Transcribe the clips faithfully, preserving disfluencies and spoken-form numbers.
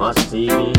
Massiivi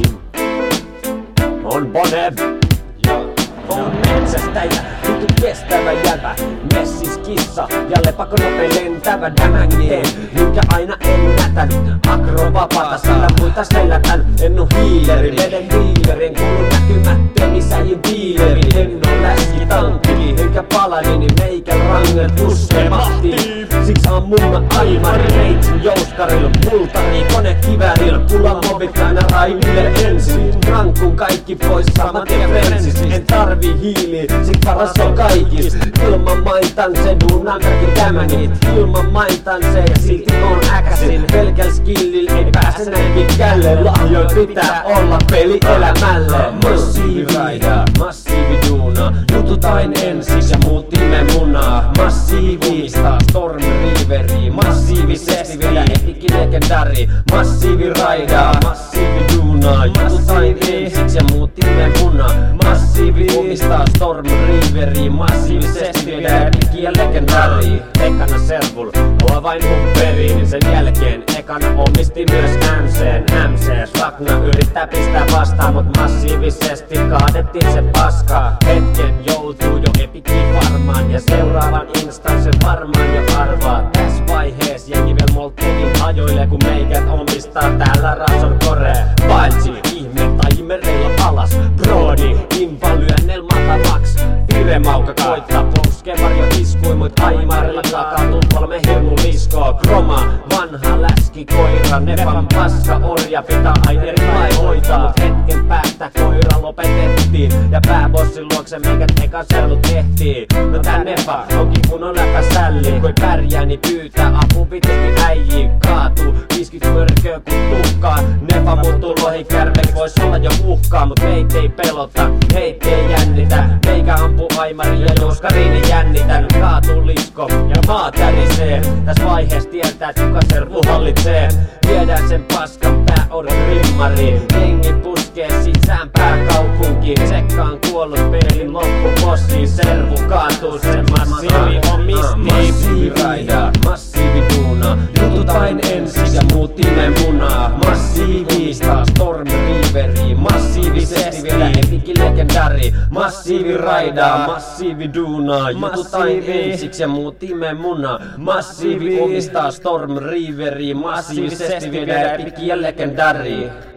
on Bone ja on metsästäjä, vittu kestävä jävä, messis kissa ja lepakkonopein lentävä dämängien, minkä aina ennätän akrovapaata, sillä muita selätän. En oo hiileri, veden diileri, en kuulu näkymättömissä säijin diileri. En oo läskitankki, enkä paladini, meikä ranget uskemahti. Siksi ammunna aimari, neitsin jouskarilla, pultari, konekiväärillä, pulla mobit aina raiville ensin. Rankun kaikki pois, saman tien frensis. En tarvii hiiliä, sit paras on kaikis. Ilman maintan se duunan kaikki tämänit. Ilman maintan se ja silti on äkäsin. Pelkäl skillil ei pääse näin pitkälle. Lahjoin pitää olla peli elämälle. Massiivi, massiivi duuna, jututain ensiksi ja muutimme munaa. Massiivi, Storm Riveri, massiivisesti vielä epikin legendari. Massiivi raidaa, massiivi duunaa, jututain ensiksi ja muutimme munaa. Massiivi omistaa Storm Riveri, massiivisesti vielä epikin ja legendari. Ekana servul, mua vain mun perin, sen jälkeen ekana omisti myös M C:n. M C Slagna yrittää pistää vastaan, mut massiivisesti kaadettiin se paska. Hetken joutuu jo epikin varmaan ja seuraavan instanssin varmaan jo arvaa. Täs vaihees jengi vielä molttenin ajoille, kun meikät omistaa täällä Razor Core. Paitsi ihme taimereilla alas, Brody, invalyönnel matalaks. Viremauka koittaa pouskevarjo iskui, mut aimarilla kakaantuu kolme hirmu liskoa. Kroma, vanha läskikoira, Nefan paska orja, pitää aina eri lai hoitaa. Mut hetken päästä koira lopetettiin ja pääbossin luokse meikät ekan servu tehtiin. No tää Nefa onkin kunnon läpäsälli, kui pärjääni pyytää apu vitusti äijii. Kaatuu viiskymmentä mörköä kun tuhkaa. Nefa muuttuu lohikärveksi, vois olla jo uhkaa, mut meitä ei pelota, heitä ei jännitä. Meikä ampuu aimari ja jouskariini jännitän. Kaatuu lisko ja maa tärisee. Täs vaihees tietää kuka servu hallitsee. Viedään sen paskan pääodon rimmariin. Jengi puskee sisään pääkaupunkiin. Sekkaan kuollut pelin loppubossiin. Servu kaatuu, sen massiivi omisti. Massiivi raidaa, massiivi duuna, jututain ensin ja muutimme munaa. Massiivista Storm Riveri, massiivisesti vielä epikin legendari. Massiivi raidaa, massiivi duuna, jututain ensiksi ja muutimme munaa. Massiivi omistaa Storm Riveri, massiivisesti vielä epikin legendari.